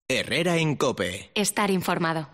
Herrera en COPE. Estar informado.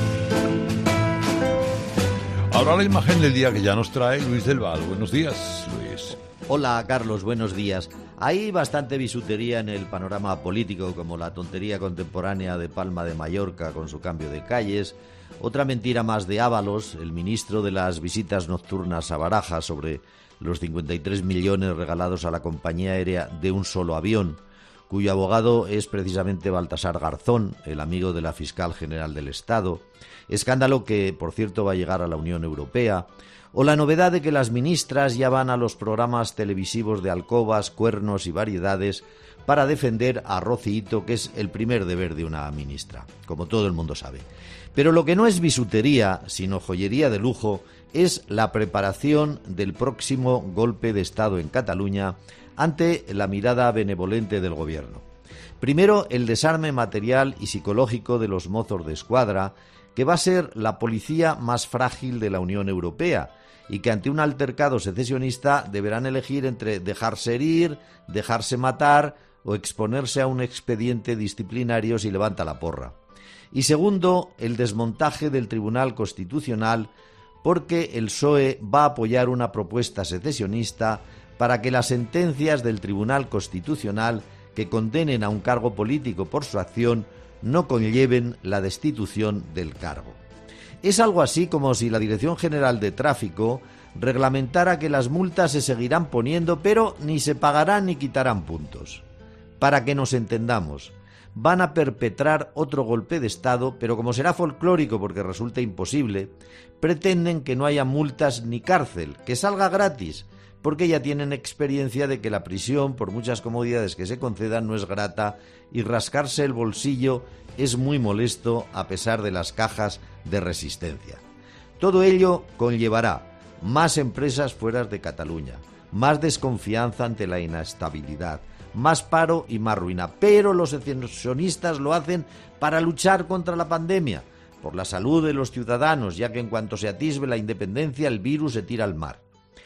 Ahora la imagen del día que ya nos trae Luis del Val. Buenos días, Luis. Hola, Carlos, buenos días. Hay bastante bisutería en el panorama político, como la tontería contemporánea de Palma de Mallorca con su cambio de calles, otra mentira más de Ábalos, el ministro de las visitas nocturnas a Barajas, sobre los 53 millones regalados a la compañía aérea de un solo avión, cuyo abogado es precisamente Baltasar Garzón, el amigo de la fiscal general del Estado, escándalo que, por cierto, va a llegar a la Unión Europea, o la novedad de que las ministras ya van a los programas televisivos de alcobas, cuernos y variedades para defender a Rocito, que es el primer deber de una ministra, como todo el mundo sabe. Pero lo que no es bisutería, sino joyería de lujo, es la preparación del próximo golpe de Estado en Cataluña ante la mirada benevolente del gobierno. Primero, el desarme material y psicológico de los Mozos de Escuadra, que va a ser la policía más frágil de la Unión Europea y que ante un altercado secesionista deberán elegir entre dejarse herir, dejarse matar o exponerse a un expediente disciplinario si levanta la porra. Y segundo, el desmontaje del Tribunal Constitucional, porque el PSOE va a apoyar una propuesta secesionista para que las sentencias del Tribunal Constitucional que condenen a un cargo político por su acción no conlleven la destitución del cargo. Es algo así como si la Dirección General de Tráfico reglamentara que las multas se seguirán poniendo, pero ni se pagarán ni quitarán puntos. Para que nos entendamos, van a perpetrar otro golpe de Estado, pero como será folclórico porque resulta imposible, pretenden que no haya multas ni cárcel, que salga gratis, porque ya tienen experiencia de que la prisión, por muchas comodidades que se concedan, no es grata y rascarse el bolsillo es muy molesto a pesar de las cajas de resistencia. Todo ello conllevará más empresas fuera de Cataluña, más desconfianza ante la inestabilidad, más paro y más ruina. Pero los secesionistas lo hacen para luchar contra la pandemia, por la salud de los ciudadanos, ya que en cuanto se atisbe la independencia, el virus se tira al mar.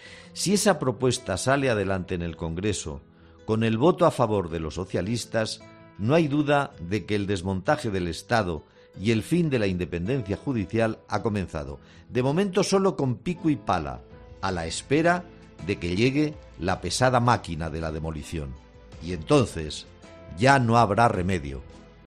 Si esa propuesta sale adelante en el Congreso, con el voto a favor de los socialistas, no hay duda de que el desmontaje del Estado y el fin de la independencia judicial ha comenzado, de momento solo con pico y pala, a la espera de que llegue la pesada máquina de la demolición. Y entonces ya no habrá remedio.